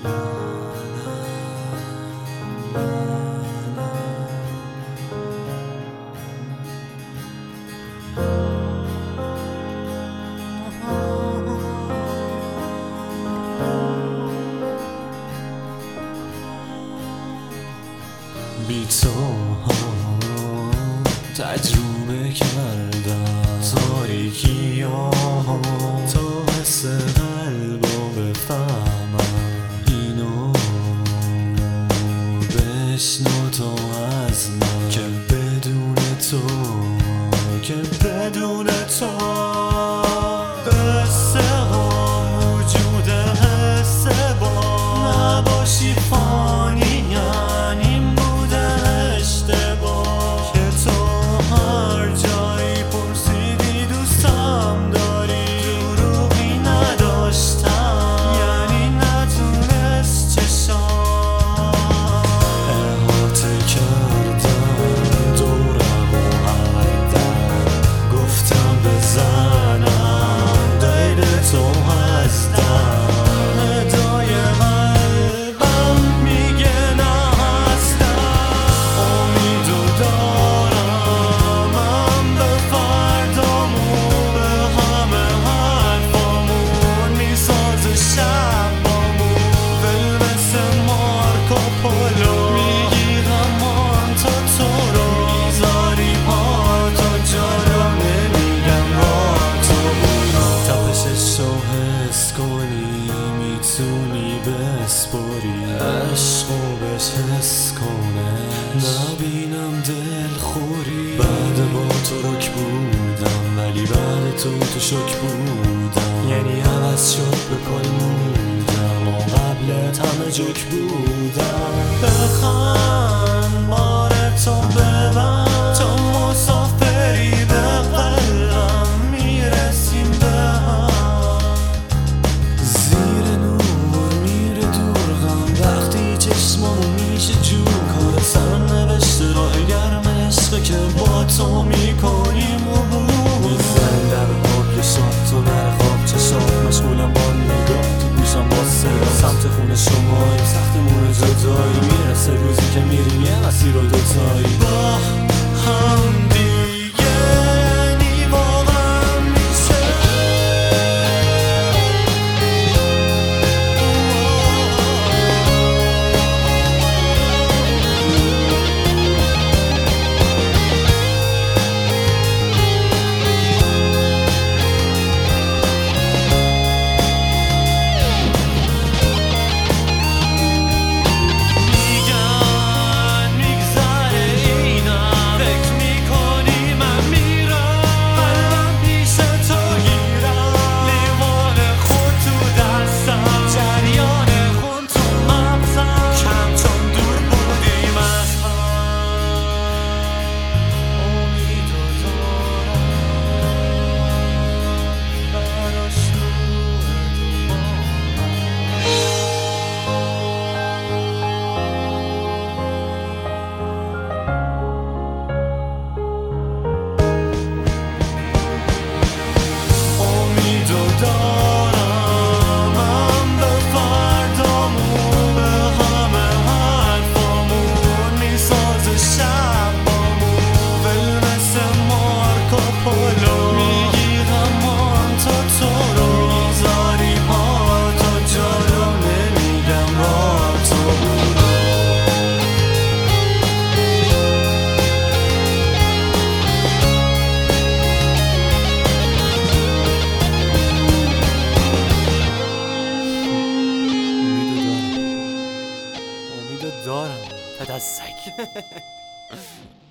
بی تو تجربه کردم تاریکی ها تا حس قلبو بفهمم اینو بشنو تو از من که بدون تو قصه ها وجود حس با نباشی فانی میتونی بسپاری عشقو بهش حس کنه نبینم دل خوری بعد با تو رک بودم ولی بعد تو شک بودم یعنی عوض شد به پای موندم و قبلت همه جوک بودم بخند بار تو ببند تو مسافری به قلبم میرسیم به هم زیر نور میره دور غم وقتی چشمامو میشه جو کار سرم نوشته راه گرم عشقه که با تو میکنیم عبور میزنی در باب یه شاد تو نره خواب چشات مشغولم با نگاه تو گوشم با صدا سمت خونه شمایی سختمون جدایی میرسه روزی که میریم یه مسیر رو دوتایی با هم دارم پدر سگ